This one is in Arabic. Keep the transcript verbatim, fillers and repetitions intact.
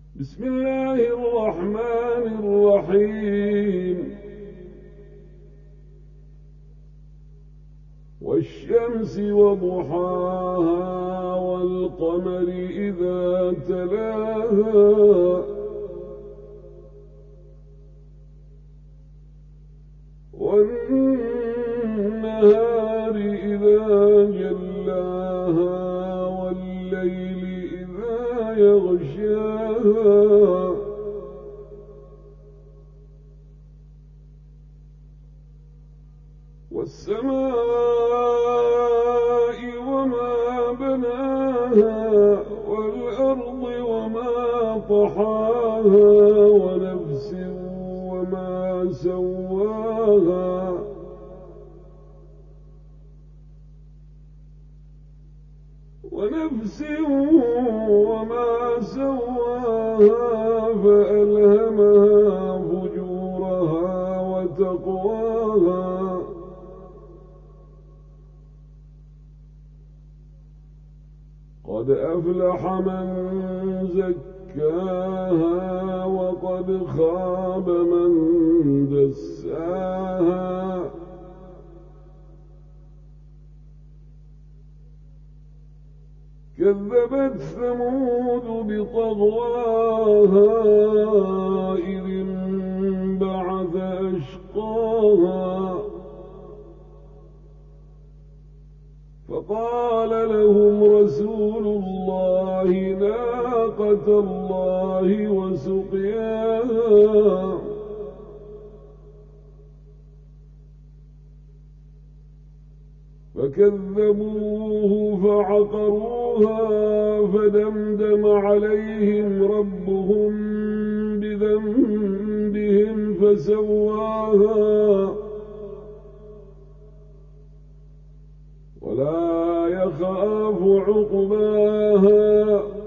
بسم الله الرحمن الرحيم والشمس وضحاها والقمر إذا تلاها والنهار إذا جلاها والليل إذا يغشاها والسماء وما بناها والأرض وما طحاها ونفس وما سواها ونفس وما سواها فألهمها فجورها وتقواها قد أفلح من زكاها وقد خاب من دساها كذبت ثمود بطغواها إذ انبعث أشقاها فقال لهم رسول الله ناقة الله وسقياها فكذبوه فعقروها فدمدم عليهم ربهم بذنبهم فسواها ولا يخاف عقباها